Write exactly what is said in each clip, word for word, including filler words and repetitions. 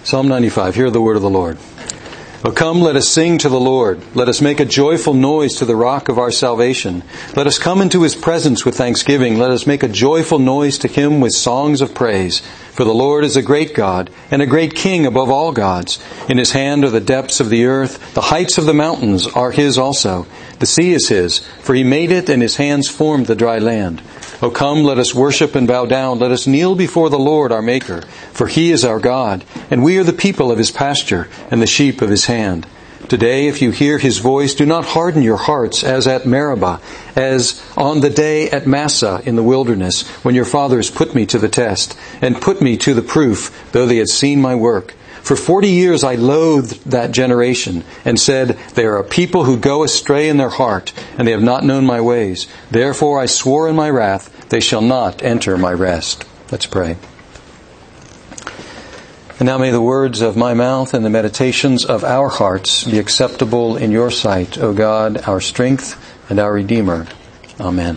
Psalm ninety-five, hear the word of the Lord. O come, let us sing to the Lord. Let us make a joyful noise to the rock of our salvation. Let us come into His presence with thanksgiving. Let us make a joyful noise to Him with songs of praise. For the Lord is a great God and a great King above all gods. In His hand are the depths of the earth. The heights of the mountains are His also. The sea is His, for He made it, and His hands formed the dry land. O come, let us worship and bow down. Let us kneel before the Lord our Maker. For He is our God, and we are the people of His pasture and the sheep of His hand. Today, if you hear His voice, do not harden your hearts as at Meribah, as on the day at Massah in the wilderness, when your fathers put me to the test, and put me to the proof, though they had seen my work. For forty years I loathed that generation, and said, they are a people who go astray in their heart, and they have not known my ways. Therefore I swore in my wrath, they shall not enter my rest. Let's pray. And now may the words of my mouth and the meditations of our hearts be acceptable in your sight, O God, our strength and our Redeemer. Amen.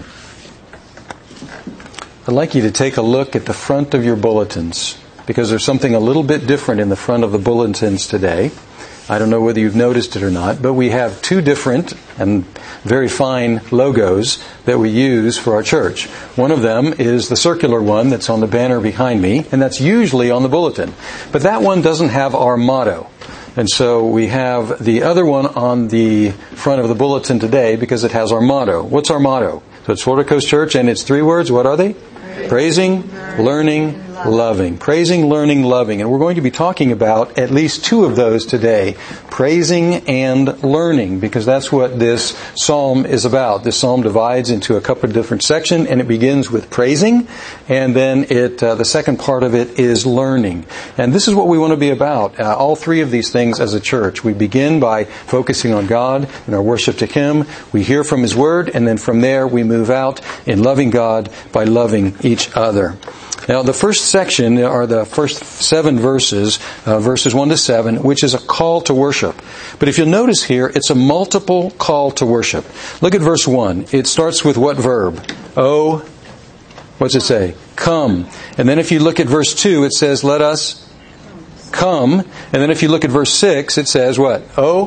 I'd like you to take a look at the front of your bulletins, because there's something a little bit different in the front of the bulletins today. I don't know whether you've noticed it or not, but we have two different and very fine logos that we use for our church. One of them is the circular one that's on the banner behind me, and that's usually on the bulletin. But that one doesn't have our motto. And so we have the other one on the front of the bulletin today because it has our motto. What's our motto? So it's Florida Coast Church, and it's three words. What are they? Praising, learning, loving. Praising, learning, loving. And we're going to be talking about at least two of those today. Praising and learning, because that's what this psalm is about. This psalm divides into a couple of different sections, and it begins with praising, and then it uh, the second part of it is learning. And this is what we want to be about. Uh, all three of these things as a church. We begin by focusing on God and our worship to Him. We hear from His Word, and then from there we move out in loving God by loving each other. Now, the first section are the first seven verses, uh, verses one to seven, which is a call to worship. But if you'll notice here, it's a multiple call to worship. Look at verse one. It starts with what verb? Oh, what's it say? Come. And then if you look at verse two, it says, let us come. And then if you look at verse six, it says what? Oh,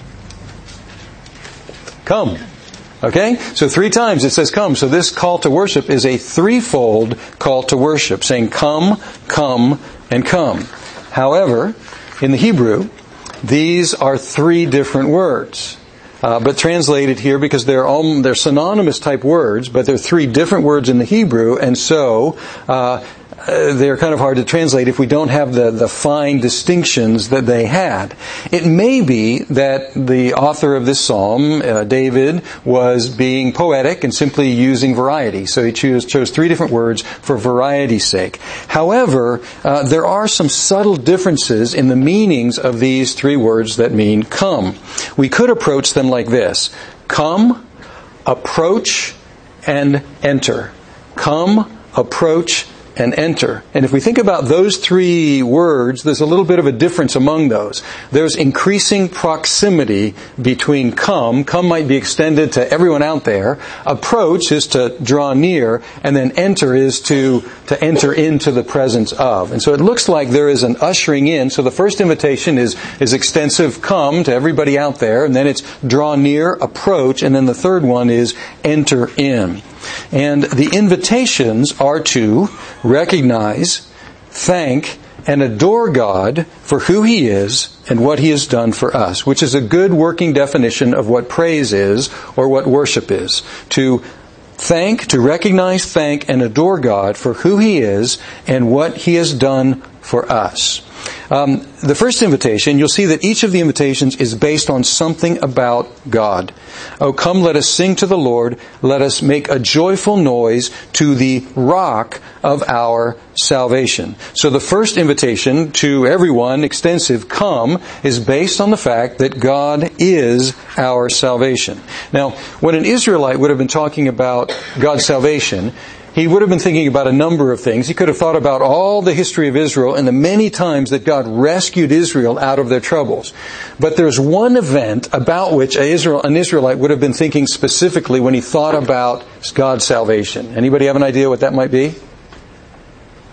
come. Okay? So three times it says come. So this call to worship is a threefold call to worship, saying come, come, and come. However, in the Hebrew, these are three different words. Uh, but translated here because they're all, they're synonymous type words, but they're three different words in the Hebrew, and so uh, they're kind of hard to translate if we don't have the, the fine distinctions that they had. It may be that the author of this psalm, uh, David, was being poetic and simply using variety. So he chose, chose three different words for variety's sake. However, uh, there are some subtle differences in the meanings of these three words that mean come. We could approach them like this. Come, approach, and enter. Come, approach, and enter. And if we think about those three words, there's a little bit of a difference among those. There's increasing proximity between come. Come might be extended to everyone out there. Approach is to draw near. And then enter is to, to enter into the presence of. And so it looks like there is an ushering in. So the first invitation is, is extensive come to everybody out there. And then it's draw near, approach. And then the third one is enter in. And the invitations are to recognize, thank, and adore God for who He is and what He has done for us, which is a good working definition of what praise is or what worship is. To thank, to recognize, thank, and adore God for who He is and what He has done for us. Um, the first invitation, you'll see that each of the invitations is based on something about God. Oh, come, let us sing to the Lord. Let us make a joyful noise to the rock of our salvation. So the first invitation to everyone, extensive, come, is based on the fact that God is our salvation. Now, when an Israelite would have been talking about God's salvation, he would have been thinking about a number of things. He could have thought about all the history of Israel and the many times that God rescued Israel out of their troubles. But there's one event about which an Israelite would have been thinking specifically when he thought about God's salvation. Anybody have an idea what that might be?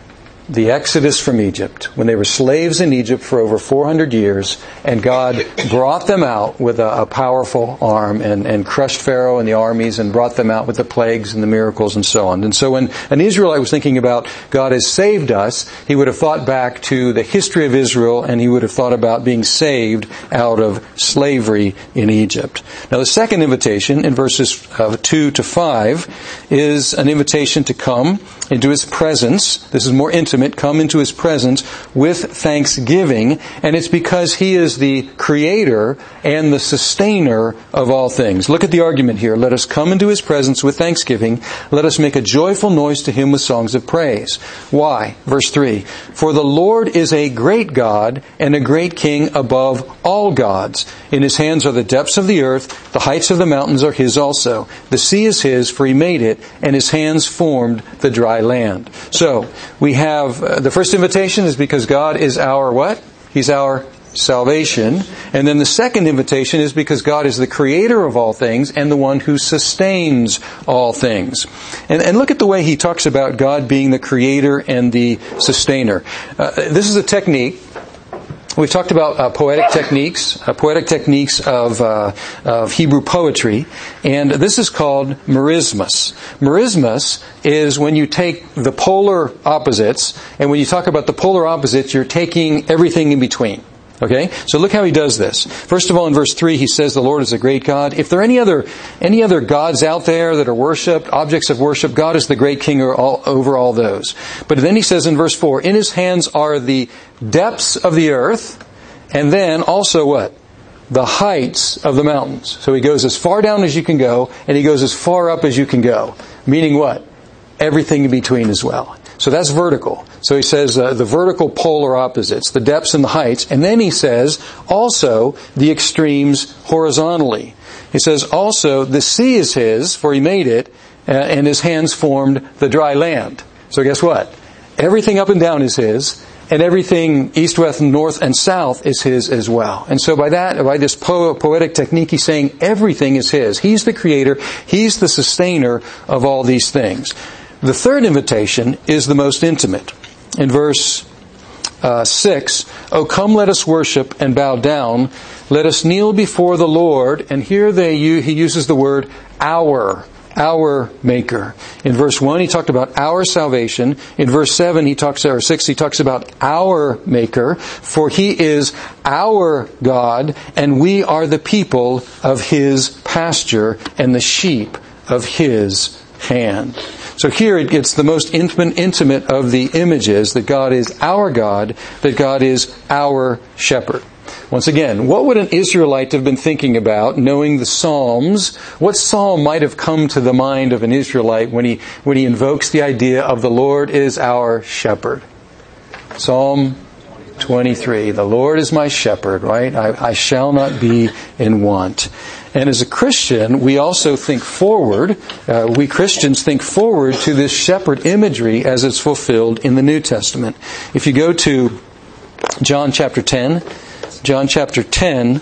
the Exodus from Egypt, when they were slaves in Egypt for over four hundred years, and God brought them out with a, a powerful arm and, and crushed Pharaoh and the armies and brought them out with the plagues and the miracles and so on. And so when an Israelite was thinking about God has saved us, he would have thought back to the history of Israel, and he would have thought about being saved out of slavery in Egypt. Now the second invitation in verses uh, two to five is an invitation to come into His presence. This is more intimate. Come into His presence with thanksgiving, and it's because He is the creator and the sustainer of all things. Look at the argument here. Let us come into His presence with thanksgiving. Let us make a joyful noise to Him with songs of praise. Why? Verse three. For the Lord is a great God and a great King above all gods. In His hands are the depths of the earth. The heights of the mountains are His also. The sea is His, for He made it, and His hands formed the dry land. So, we have uh, the first invitation is because God is our what? He's our salvation. And then the second invitation is because God is the creator of all things and the one who sustains all things. And, and look at the way he talks about God being the creator and the sustainer. Uh, this is a technique. We've talked about uh, poetic techniques, uh, poetic techniques of, uh, of Hebrew poetry, and this is called merismus. Merismus is when you take the polar opposites, and when you talk about the polar opposites, you're taking everything in between. Okay? So look how he does this. First of all, in verse three, he says the Lord is a great God. If there are any other, any other gods out there that are worshipped, objects of worship, God is the great King over all, over all those. But then he says in verse four, in His hands are the depths of the earth, and then also what? The heights of the mountains. So he goes as far down as you can go, and he goes as far up as you can go. Meaning what? Everything in between as well. So that's vertical. So he says uh, the vertical polar opposites, the depths and the heights. And then he says also the extremes horizontally. He says also the sea is His, for He made it, uh, and His hands formed the dry land. So guess what? Everything up and down is His, and everything east, west, north, and south is His as well. And so by that, by this po- poetic technique, he's saying everything is His. He's the creator. He's the sustainer of all these things. The third invitation is the most intimate. In verse uh, six, "O come, let us worship and bow down. Let us kneel before the Lord." And here they he uses the word "our." Our Maker. In verse one, he talked about our salvation. In verse seven, he talks, or six, he talks about our Maker. For He is our God, and we are the people of His pasture and the sheep of His hand. So here it gets the most intimate, intimate of the images, that God is our God, that God is our shepherd. Once again, what would an Israelite have been thinking about, knowing the Psalms? What psalm might have come to the mind of an Israelite when he when he invokes the idea of the Lord is our shepherd? Psalm twenty-three. The Lord is my shepherd, right? I, I shall not be in want. And as a Christian, we also think forward, uh, we Christians think forward to this shepherd imagery as it's fulfilled in the New Testament. If you go to John chapter ten, John chapter ten,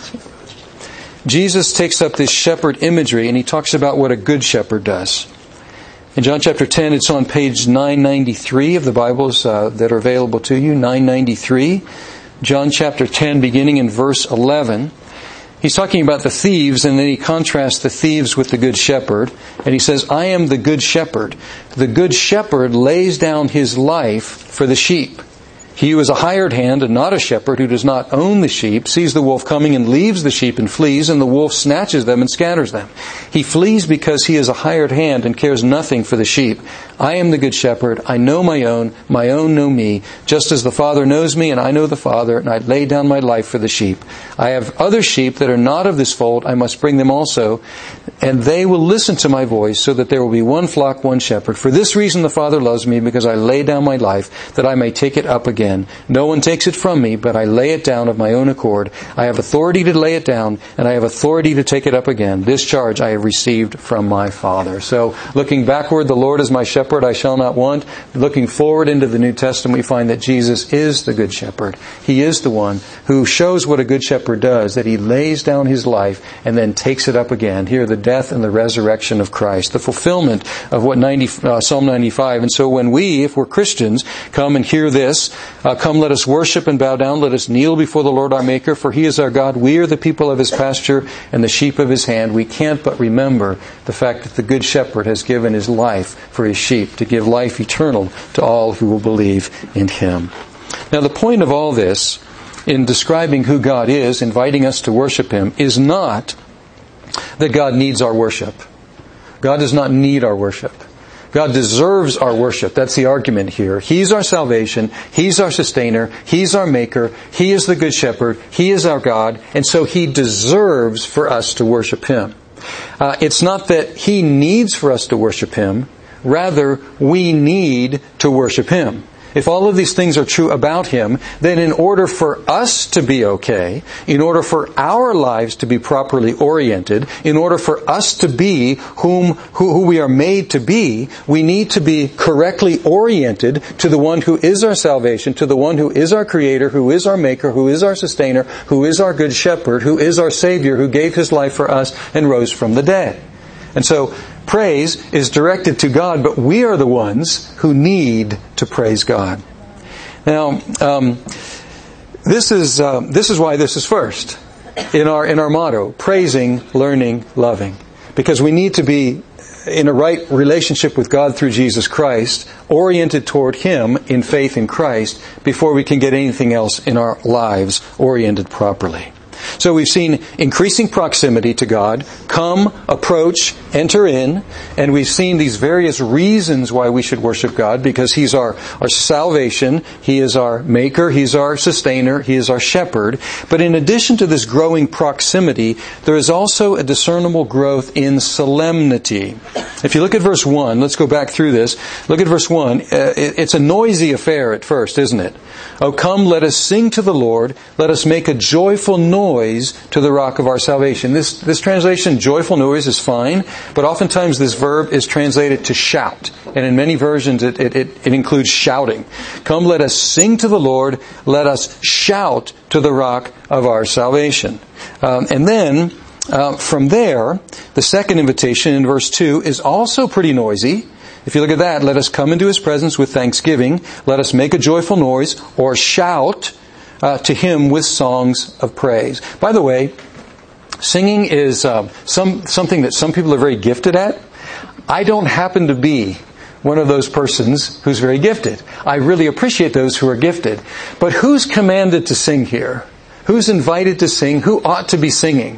Jesus takes up this shepherd imagery and he talks about what a good shepherd does. In John chapter ten, it's on page nine ninety-three of the Bibles uh, that are available to you, nine ninety-three. John chapter ten, beginning in verse eleven. He's talking about the thieves, and then he contrasts the thieves with the good shepherd. And he says, I am the good shepherd. The good shepherd lays down his life for the sheep. He who is a hired hand and not a shepherd, who does not own the sheep, sees the wolf coming and leaves the sheep and flees, and the wolf snatches them and scatters them. He flees because he is a hired hand and cares nothing for the sheep. I am the good shepherd. I know my own. My own know me, just as the Father knows me, and I know the Father, and I lay down my life for the sheep. I have other sheep that are not of this fold. I must bring them also, and they will listen to my voice, so that there will be one flock, one shepherd. For this reason the Father loves me, because I lay down my life, that I may take it up again. No one takes it from me, but I lay it down of my own accord. I have authority to lay it down, and I have authority to take it up again. This charge I have received from my Father. So, looking backward, the Lord is my shepherd, I shall not want. Looking forward into the New Testament, we find that Jesus is the good shepherd. He is the one who shows what a good shepherd does, that he lays down his life and then takes it up again. Here, the death and the resurrection of Christ, the fulfillment of what ninety, uh, Psalm ninety-five. And so when we, if we're Christians, come and hear this, uh, come let us worship and bow down, let us kneel before the Lord our Maker, for He is our God, we are the people of His pasture and the sheep of His hand. We can't but remember the fact that the Good Shepherd has given His life for His sheep, to give life eternal to all who will believe in Him. Now the point of all this, in describing who God is, inviting us to worship Him, is not that God needs our worship. God does not need our worship. God deserves our worship. That's the argument here. He's our salvation. He's our sustainer. He's our maker. He is the Good Shepherd. He is our God. And so He deserves for us to worship Him. Uh, it's not that He needs for us to worship Him. Rather, we need to worship Him. If all of these things are true about Him, then in order for us to be okay, in order for our lives to be properly oriented, in order for us to be whom who, who we are made to be, we need to be correctly oriented to the one who is our salvation, to the one who is our Creator, who is our Maker, who is our Sustainer, who is our Good Shepherd, who is our Savior, who gave His life for us and rose from the dead. And so, praise is directed to God, but we are the ones who need to praise God. Now, um, this is uh, this is why this is first in our in our motto: praising, learning, loving. Because we need to be in a right relationship with God through Jesus Christ, oriented toward Him in faith in Christ, before we can get anything else in our lives oriented properly. So we've seen increasing proximity to God, come, approach, enter in, and we've seen these various reasons why we should worship God, because He's our, our salvation, He is our Maker, He's our Sustainer, He is our Shepherd. But in addition to this growing proximity, there is also a discernible growth in solemnity. If you look at verse one, let's go back through this. Look at verse one. Uh, it, it's a noisy affair at first, isn't it? Oh, come, let us sing to the Lord. Let us make a joyful noise to the rock of our salvation. This, this translation, joyful noise, is fine, but oftentimes this verb is translated to shout. And in many versions it, it, it, it includes shouting. Come, let us sing to the Lord. Let us shout to the rock of our salvation. Um, and then, uh, from there, the second invitation in verse two is also pretty noisy. If you look at that, let us come into His presence with thanksgiving. Let us make a joyful noise, or shout uh, to Him with songs of praise. By the way, singing is uh, some something that some people are very gifted at. I don't happen to be one of those persons who's very gifted. I really appreciate those who are gifted. But who's commanded to sing here? Who's invited to sing? Who ought to be singing?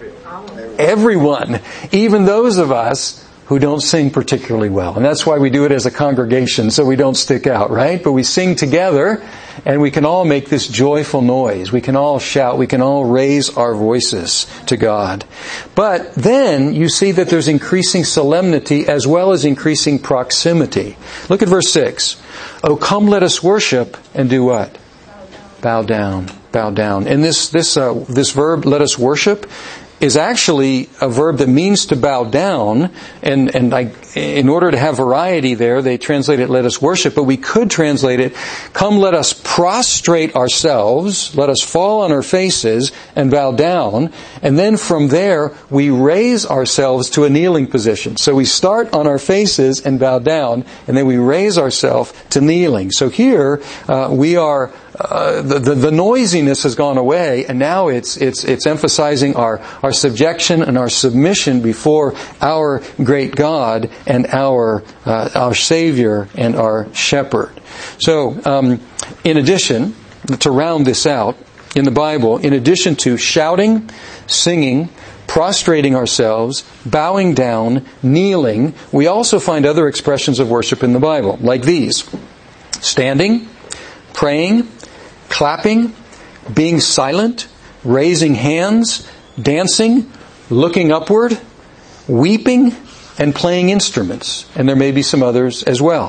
Everyone. Even those of us who don't sing particularly well. And that's why we do it as a congregation, so we don't stick out, right? But we sing together, and we can all make this joyful noise. We can all shout. We can all raise our voices to God. But then you see that there's increasing solemnity as well as increasing proximity. Look at verse six. Oh, come, let us worship, and do what? Bow down. Bow down. And this, this, uh, this verb, let us worship, is actually a verb that means to bow down, and, and I, in order to have variety there, they translate it, let us worship, but we could translate it, come let us prostrate ourselves, let us fall on our faces and bow down, and then from there we raise ourselves to a kneeling position. So we start on our faces and bow down, and then we raise ourselves to kneeling. So here uh, we are Uh, the, the, the noisiness has gone away, and now it's, it's, it's emphasizing our, our subjection and our submission before our great God and our, uh, our Savior and our Shepherd. So, um, in addition, to round this out, in the Bible, in addition to shouting, singing, prostrating ourselves, bowing down, kneeling, we also find other expressions of worship in the Bible, like these: standing, praying, clapping, being silent, raising hands, dancing, looking upward, weeping, and playing instruments. And there may be some others as well.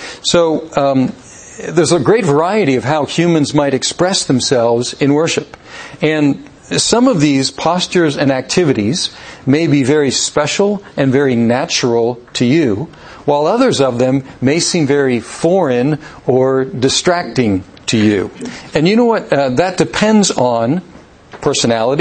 So um, there's a great variety of how humans might express themselves in worship. And some of these postures and activities may be very special and very natural to you, while others of them may seem very foreign or distracting to you. And you know what? Uh, that depends on personality.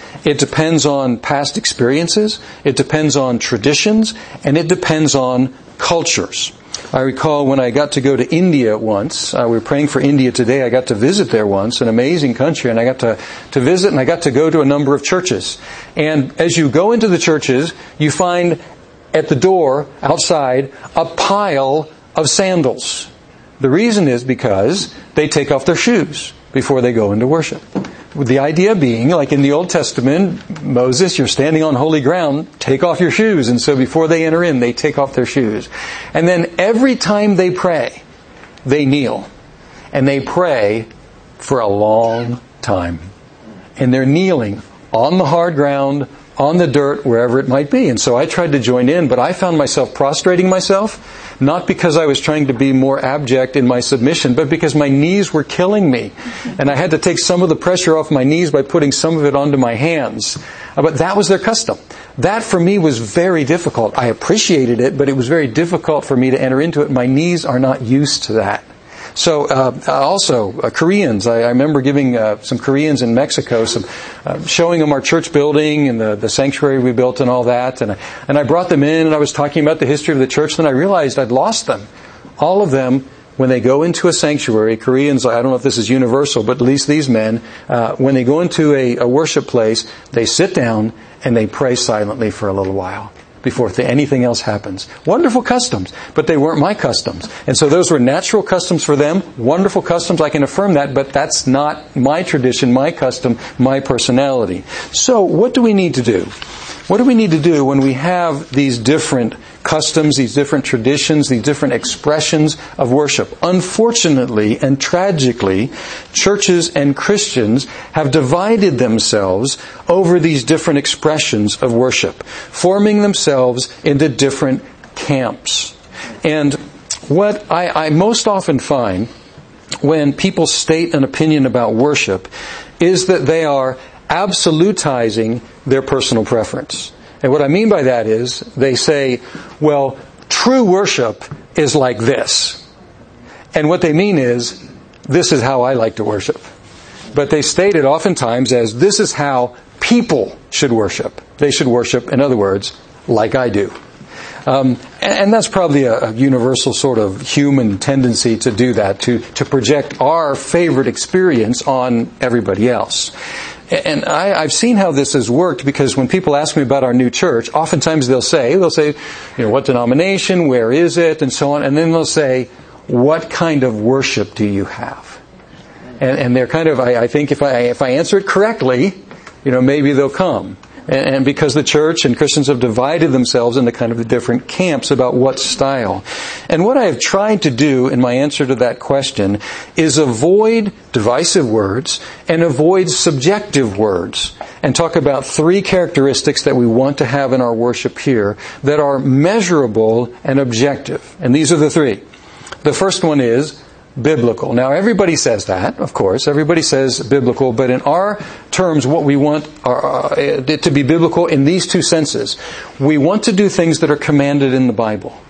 It depends on past experiences. It depends on traditions. And it depends on cultures. I recall when I got to go to India once, uh, we were praying for India today, I got to visit there once, an amazing country, and I got to, to visit and I got to go to a number of churches. And as you go into the churches, you find at the door, outside, a pile of sandals. The reason is because they take off their shoes before they go into worship. The idea being, like in the Old Testament, Moses, you're standing on holy ground, take off your shoes. And so before they enter in, they take off their shoes. And then every time they pray, they kneel. And they pray for a long time. And they're kneeling on the hard ground, on the dirt, wherever it might be. And so I tried to join in, but I found myself prostrating myself, not because I was trying to be more abject in my submission, but because my knees were killing me. And I had to take some of the pressure off my knees by putting some of it onto my hands. But that was their custom. That for me was very difficult. I appreciated it, but it was very difficult for me to enter into it. My knees are not used to that. So uh, also, uh, Koreans, I, I remember giving uh, some Koreans in Mexico, some uh, showing them our church building and the, the sanctuary we built and all that. And I, and I brought them in and I was talking about the history of the church. Then I realized I'd lost them. All of them, when they go into a sanctuary, Koreans, I don't know if this is universal, but at least these men, uh, when they go into a, a worship place, they sit down and they pray silently for a little while before anything else happens. Wonderful customs, but they weren't my customs. And so those were natural customs for them, wonderful customs, I can affirm that, but that's not my tradition, my custom, my personality. So what do we need to do? What do we need to do when we have these different customs, these different traditions, these different expressions of worship? Unfortunately and tragically, churches and Christians have divided themselves over these different expressions of worship, forming themselves into different camps. And what I, I most often find when people state an opinion about worship is that they are absolutizing their personal preference. And what I mean by that is they say, well, true worship is like this. And what they mean is, this is how I like to worship. But they state it oftentimes as, this is how people should worship. They should worship, in other words, like I do. Um, and that's probably a, a universal sort of human tendency to do that, to, to project our favorite experience on everybody else. And I, I've seen how this has worked because when people ask me about our new church, oftentimes they'll say, they'll say, you know, what denomination, where is it, and so on. And then they'll say, what kind of worship do you have? And, and they're kind of, I, I think if I, if I answer it correctly, you know, maybe they'll come. And because the church and Christians have divided themselves into kind of the different camps about what style. And what I have tried to do in my answer to that question is avoid divisive words and avoid subjective words and talk about three characteristics that we want to have in our worship here that are measurable and objective. And these are the three. The first one is biblical. Now, everybody says that, of course. Everybody says biblical, but in our terms, what we want are, uh, it to be biblical in these two senses. We want to do things that are commanded in the Bible.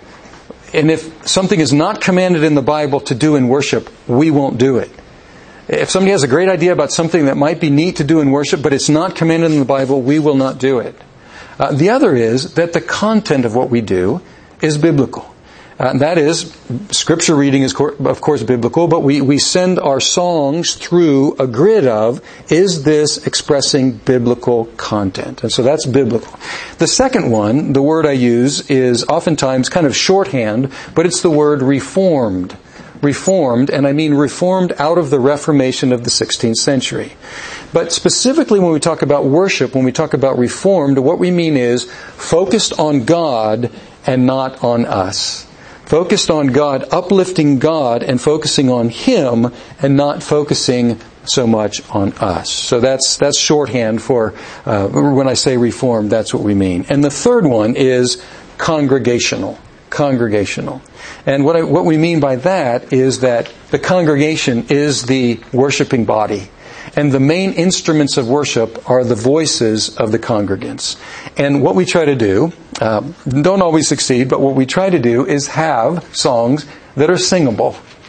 And if something is not commanded in the Bible to do in worship, we won't do it. If somebody has a great idea about something that might be neat to do in worship, but it's not commanded in the Bible, we will not do it. Uh, the other is that the content of what we do is biblical. Uh, that is, Scripture reading is, of course, biblical, but we, we send our songs through a grid of, is this expressing biblical content? And so that's biblical. The second one, the word I use, is oftentimes kind of shorthand, but it's the word reformed. Reformed, and I mean reformed out of the Reformation of the sixteenth century. But specifically when we talk about worship, when we talk about reformed, what we mean is focused on God and not on us. Focused on God, uplifting God and focusing on Him and not focusing so much on us. So that's that's shorthand for, uh, when I say reformed, that's what we mean. And the third one is congregational. Congregational. And what I, what we mean by that is that the congregation is the worshiping body. And the main instruments of worship are the voices of the congregants. And what we try to do, uh, don't always succeed, but what we try to do is have songs that are singable.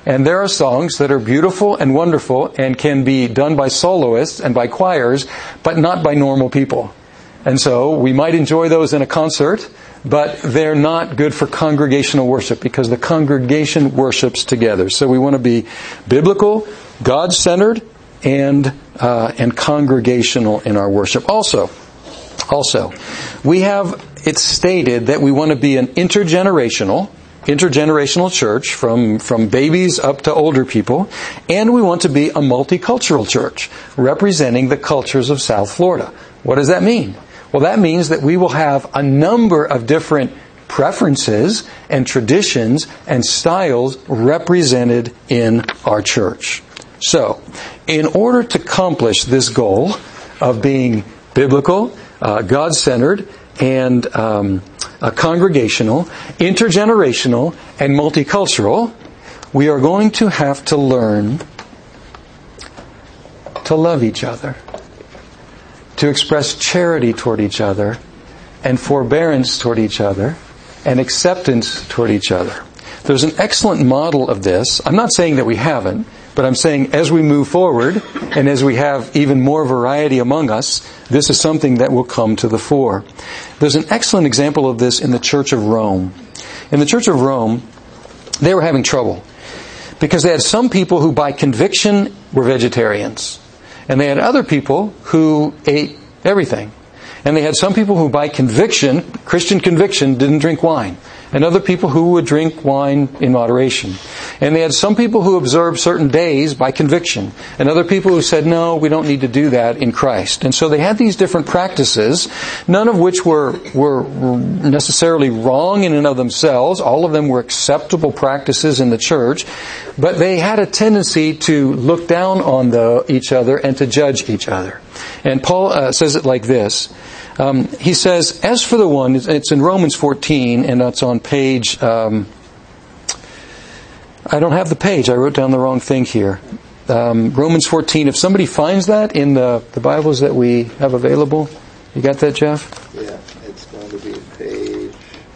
And there are songs that are beautiful and wonderful and can be done by soloists and by choirs, but not by normal people. And so we might enjoy those in a concert, but they're not good for congregational worship because the congregation worships together. So we want to be biblical, God-centered, and uh, and congregational in our worship. Also, also, we have it stated that we want to be an intergenerational. intergenerational church from, from babies up to older people, and we want to be a multicultural church representing the cultures of South Florida. What does that mean? Well, that means that we will have a number of different preferences and traditions and styles represented in our church. So, in order to accomplish this goal of being biblical, uh, God-centered, and um, uh, congregational, intergenerational, and multicultural, we are going to have to learn to love each other, to express charity toward each other, and forbearance toward each other, and acceptance toward each other. There's an excellent model of this. I'm not saying that we haven't, but I'm saying as we move forward, and as we have even more variety among us, this is something that will come to the fore. There's an excellent example of this in the Church of Rome. In the Church of Rome, they were having trouble because they had some people who by conviction were vegetarians. And they had other people who ate everything. And they had some people who by conviction, Christian conviction, didn't drink wine. And other people who would drink wine in moderation. And they had some people who observed certain days by conviction. And other people who said, no, we don't need to do that in Christ. And so they had these different practices, none of which were, were necessarily wrong in and of themselves. All of them were acceptable practices in the church. But they had a tendency to look down on the, each other and to judge each other. And Paul uh, says it like this. Um, he says, as for the one, it's in Romans fourteen, and that's on page, um, I don't have the page, I wrote down the wrong thing here. Um, Romans fourteen, if somebody finds that in the, the Bibles that we have available, you got that, Jeff? Yeah, it's going to be page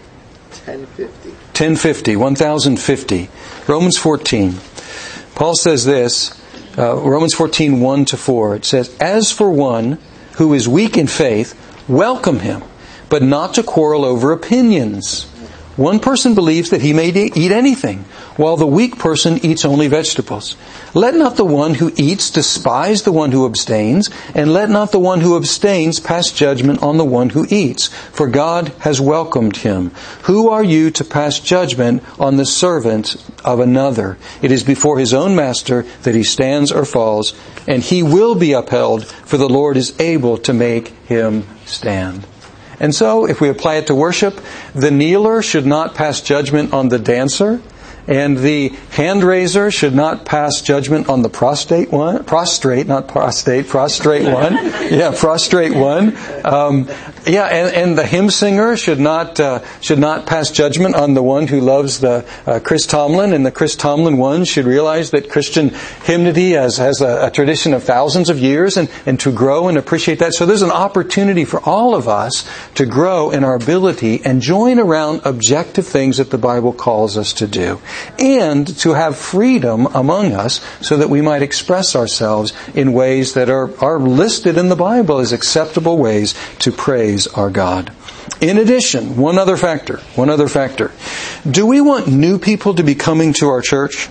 ten fifty. ten fifty, ten fifty. Romans fourteen. Paul says this, uh, Romans fourteen, one to four. It says, as for one who is weak in faith, welcome him, but not to quarrel over opinions. One person believes that he may eat anything, while the weak person eats only vegetables. Let not the one who eats despise the one who abstains, and let not the one who abstains pass judgment on the one who eats, for God has welcomed him. Who are you to pass judgment on the servant of another? It is before his own master that he stands or falls, and he will be upheld, for the Lord is able to make him stand. And so, if we apply it to worship, the kneeler should not pass judgment on the dancer, and the hand raiser should not pass judgment on the prostrate one. Prostrate, not prostate, prostrate one. Yeah, prostrate one. Um, yeah, and, and the hymn singer should not uh, should not pass judgment on the one who loves the uh, Chris Tomlin, and the Chris Tomlin one should realize that Christian hymnody has has a, a tradition of thousands of years, and and to grow and appreciate that. So there's an opportunity for all of us to grow in our ability and join around objective things that the Bible calls us to do, and to have freedom among us so that we might express ourselves in ways that are, are listed in the Bible as acceptable ways to praise our God. In addition, one other factor, one other factor. Do we want new people to be coming to our church?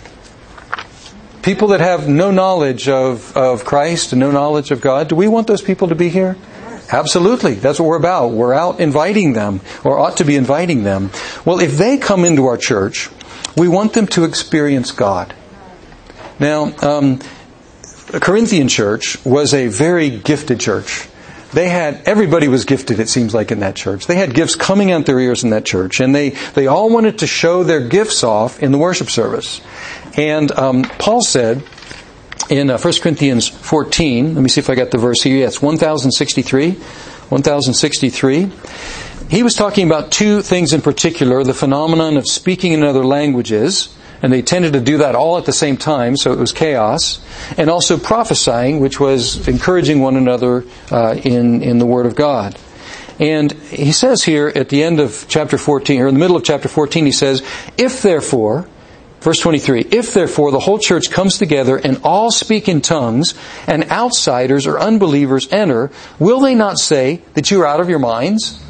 People that have no knowledge of, of Christ and no knowledge of God, do we want those people to be here? Absolutely. That's what we're about. We're out inviting them, or ought to be inviting them. Well, if they come into our church, we want them to experience God. Now, um, the Corinthian church was a very gifted church. They had, everybody was gifted, it seems like, in that church. They had gifts coming out their ears in that church. And they, they all wanted to show their gifts off in the worship service. And um, Paul said in uh, First Corinthians fourteen, let me see if I got the verse here. Yeah, it's ten sixty-three. ten sixty-three. He was talking about two things in particular, the phenomenon of speaking in other languages, and they tended to do that all at the same time, so it was chaos, and also prophesying, which was encouraging one another uh, in, in the Word of God. And he says here at the end of chapter fourteen, or in the middle of chapter fourteen, he says, if therefore Verse twenty-three, if therefore the whole church comes together and all speak in tongues, and outsiders or unbelievers enter, will they not say that you are out of your minds?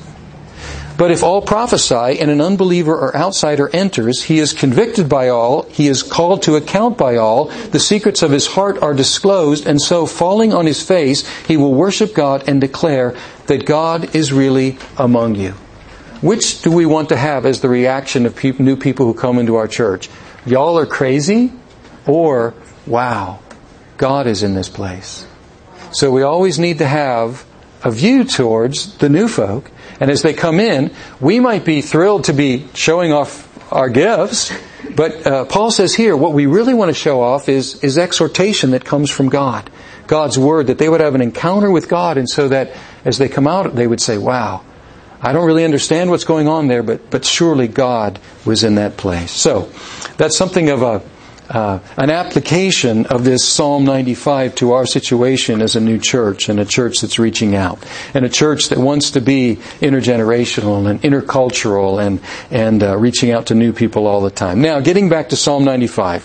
But if all prophesy and an unbeliever or outsider enters, he is convicted by all, he is called to account by all, the secrets of his heart are disclosed, and so falling on his face, he will worship God and declare that God is really among you. Which do we want to have as the reaction of people, new people who come into our church? Y'all are crazy? Or, wow, God is in this place. So we always need to have a view towards the new folk. And as they come in, we might be thrilled to be showing off our gifts. But uh, Paul says here, what we really want to show off is, is exhortation that comes from God. God's Word, that they would have an encounter with God. And so that as they come out, they would say, wow, I don't really understand what's going on there, but, but surely God was in that place. So, that's something of a uh, an application of this Psalm ninety-five to our situation as a new church, and a church that's reaching out, and a church that wants to be intergenerational and intercultural and and uh, reaching out to new people all the time. Now, getting back to Psalm ninety-five,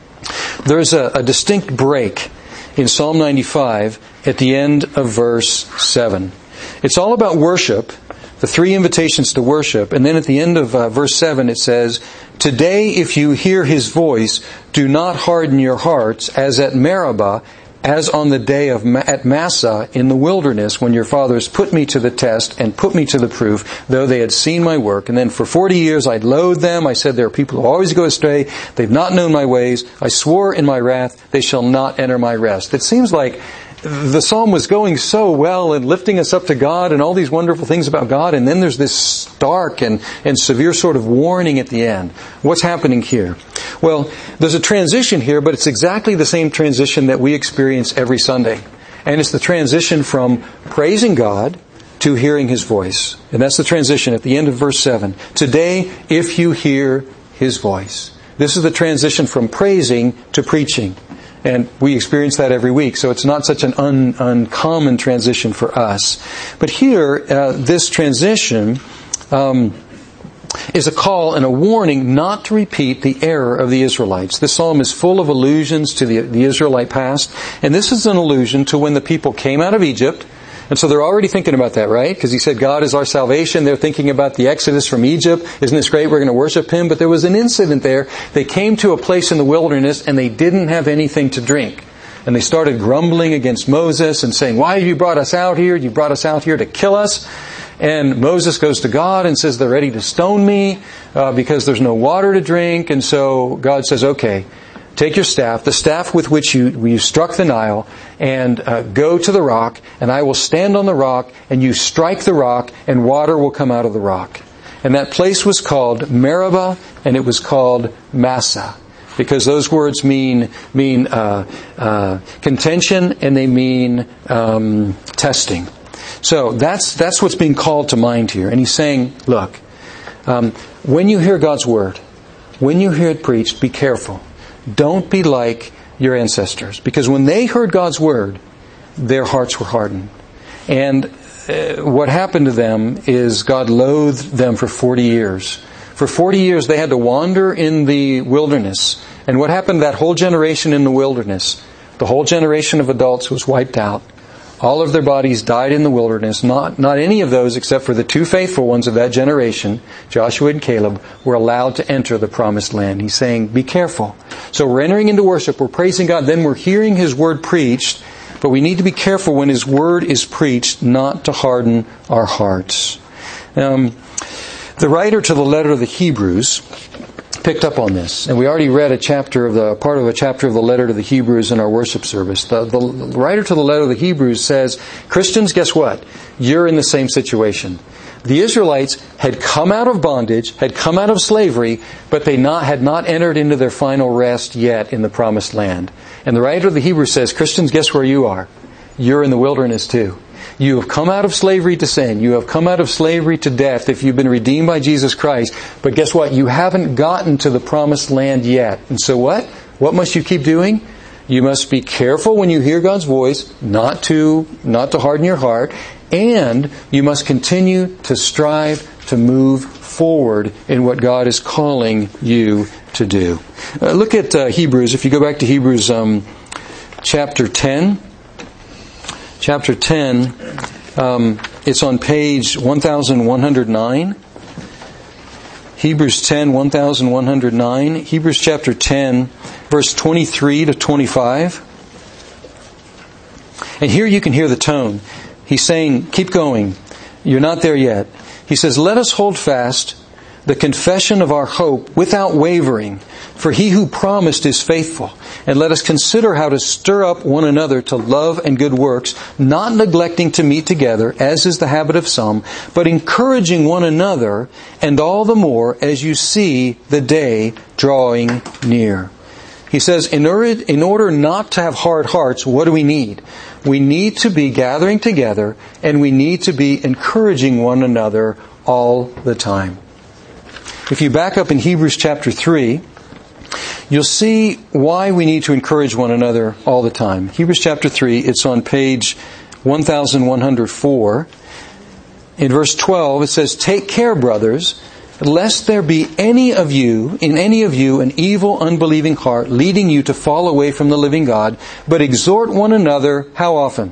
there's a, a distinct break in Psalm ninety-five at the end of verse seven. It's all about worship. The three invitations to worship. And then at the end of uh, verse seven it says, today if you hear His voice, do not harden your hearts as at Meribah, as on the day of Ma- at Massah in the wilderness, when your fathers put me to the test and put me to the proof, though they had seen my work. And then for forty years I loathed them. I said, there are people who always go astray. They've not known my ways. I swore in my wrath, they shall not enter my rest. It seems like the psalm was going so well and lifting us up to God and all these wonderful things about God, and then there's this stark and, and severe sort of warning at the end. What's happening here? Well, there's a transition here, but it's exactly the same transition that we experience every Sunday. And it's the transition from praising God to hearing His voice. And that's the transition at the end of verse seven. Today, if you hear His voice. This is the transition from praising to preaching. And we experience that every week, so it's not such an un, uncommon transition for us. But here, uh, this transition um, is a call and a warning not to repeat the error of the Israelites. This psalm is full of allusions to the, the Israelite past, and this is an allusion to when the people came out of Egypt. And so they're already thinking about that, right? Because He said, God is our salvation. They're thinking about the exodus from Egypt. Isn't this great? We're going to worship Him. But there was an incident there. They came to a place in the wilderness and they didn't have anything to drink. And they started grumbling against Moses and saying, why have you brought us out here? You brought us out here to kill us. And Moses goes to God and says, they're ready to stone me uh, because there's no water to drink. And so God says, okay, take your staff, the staff with which you, you struck the Nile, and uh, go to the rock, and I will stand on the rock, and you strike the rock, and water will come out of the rock. And that place was called Meribah, and it was called Massah, because those words mean mean uh, uh, contention, and they mean um, testing. So that's that's what's being called to mind here. And He's saying, look, um, when you hear God's Word, when you hear it preached, be careful. Don't be like your ancestors. Because when they heard God's Word, their hearts were hardened. And uh, what happened to them is God loathed them for forty years. For forty years they had to wander in the wilderness. And what happened to that whole generation in the wilderness? The whole generation of adults was wiped out. All of their bodies died in the wilderness. Not, not any of those except for the two faithful ones of that generation, Joshua and Caleb, were allowed to enter the promised land. He's saying, be careful. So we're entering into worship, we're praising God, then we're hearing His Word preached, but we need to be careful when His Word is preached not to harden our hearts. Um, the writer to the letter of the Hebrews picked up on this, and we already read a chapter of the part of a chapter of the letter to the Hebrews in our worship service. The, the writer to the letter of the Hebrews says, Christians, guess what? You're in the same situation. The Israelites had come out of bondage, had come out of slavery, but they not, had not entered into their final rest yet in the promised land. And the writer of the Hebrews says, Christians, guess where you are? You're in the wilderness too. You have come out of slavery to sin. You have come out of slavery to death if you've been redeemed by Jesus Christ. But guess what? You haven't gotten to the promised land yet. And so what? What must you keep doing? You must be careful when you hear God's voice, not to, not to harden your heart. And you must continue to strive to move forward in what God is calling you to do. Uh, look at uh, Hebrews. If you go back to Hebrews um, chapter ten. Chapter ten, um, it's on page one thousand one hundred nine. Hebrews ten, one thousand one hundred nine. Hebrews chapter ten, verse twenty-three to twenty-five. And here you can hear the tone. He's saying, keep going. You're not there yet. He says, let us hold fast the confession of our hope without wavering, for he who promised is faithful. And let us consider how to stir up one another to love and good works, not neglecting to meet together, as is the habit of some, but encouraging one another, and all the more as you see the day drawing near. He says, in order, in order not to have hard hearts, what do we need? We need to be gathering together, and we need to be encouraging one another all the time. If you back up in Hebrews chapter three, you'll see why we need to encourage one another all the time. Hebrews chapter three, it's on page one thousand one hundred four. In verse twelve, it says, take care, brothers, lest there be any of you, in any of you, an evil, unbelieving heart, leading you to fall away from the living God, but exhort one another, how often?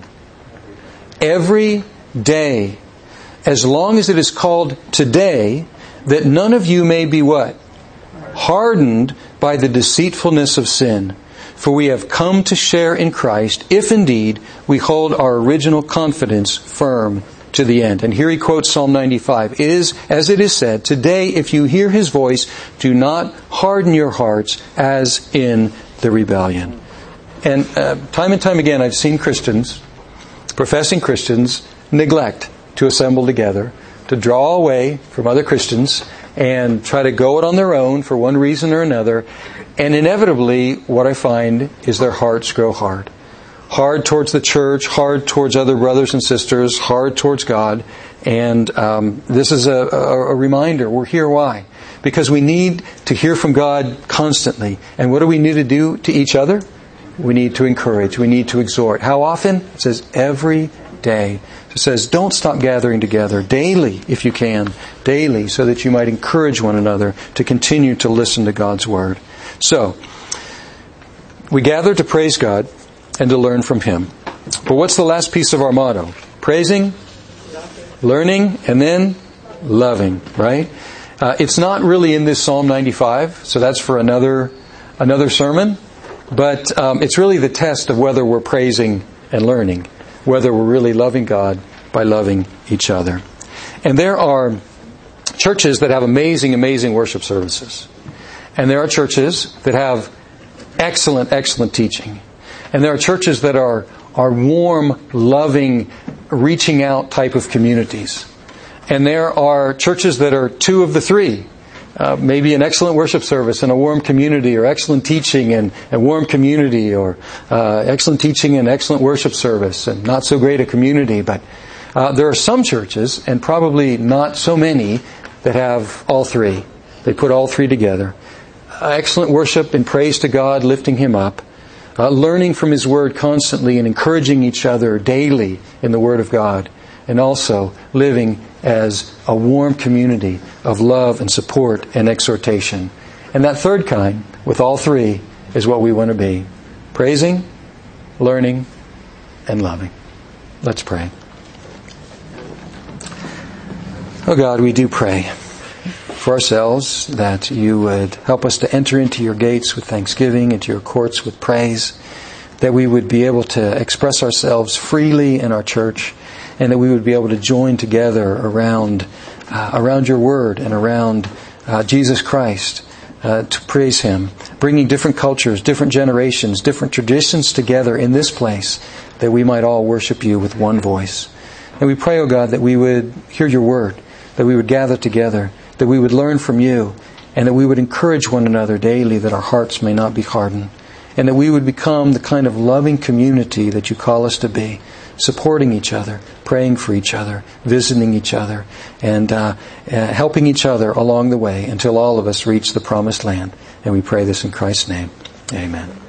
Every day, as long as it is called today, that none of you may be what? Hardened by the deceitfulness of sin. For we have come to share in Christ, if indeed we hold our original confidence firm to the end. And here he quotes Psalm ninety-five. Is, as it is said, today if you hear His voice, do not harden your hearts as in the rebellion. And uh, time and time again I've seen Christians, professing Christians, neglect to assemble together, to draw away from other Christians and try to go it on their own for one reason or another. And inevitably, what I find is their hearts grow hard. Hard towards the church, hard towards other brothers and sisters, hard towards God. And um, this is a, a, a reminder. We're here. Why? Because we need to hear from God constantly. And what do we need to do to each other? We need to encourage. We need to exhort. How often? It says every day. It says, don't stop gathering together daily, if you can, daily, so that you might encourage one another to continue to listen to God's Word. So, we gather to praise God and to learn from Him. But what's the last piece of our motto? Praising, learning, and then loving, right? Uh, it's not really in this Psalm ninety-five, so that's for another another sermon. But um, it's really the test of whether we're praising and learning, whether we're really loving God by loving each other. And there are churches that have amazing, amazing worship services. And there are churches that have excellent, excellent teaching. And there are churches that are, are warm, loving, reaching out type of communities. And there are churches that are two of the three. Uh, maybe an excellent worship service and a warm community, or excellent teaching and a warm community, or uh, excellent teaching and excellent worship service and not so great a community. But uh, there are some churches, and probably not so many, that have all three. They put all three together. Uh, excellent worship and praise to God, lifting Him up. Uh, learning from His Word constantly and encouraging each other daily in the Word of God. And also living as a warm community of love and support and exhortation. And that third kind, with all three, is what we want to be. Praising, learning, and loving. Let's pray. Oh God, we do pray for ourselves that You would help us to enter into Your gates with thanksgiving, into Your courts with praise, that we would be able to express ourselves freely in our church, and that we would be able to join together around uh, around Your Word and around uh, Jesus Christ uh, to praise Him, bringing different cultures, different generations, different traditions together in this place, that we might all worship You with one voice. And we pray, oh God, that we would hear Your Word, that we would gather together, that we would learn from You, and that we would encourage one another daily, that our hearts may not be hardened, and that we would become the kind of loving community that You call us to be, supporting each other, praying for each other, visiting each other, and uh, uh, helping each other along the way until all of us reach the promised land. And we pray this in Christ's name. Amen.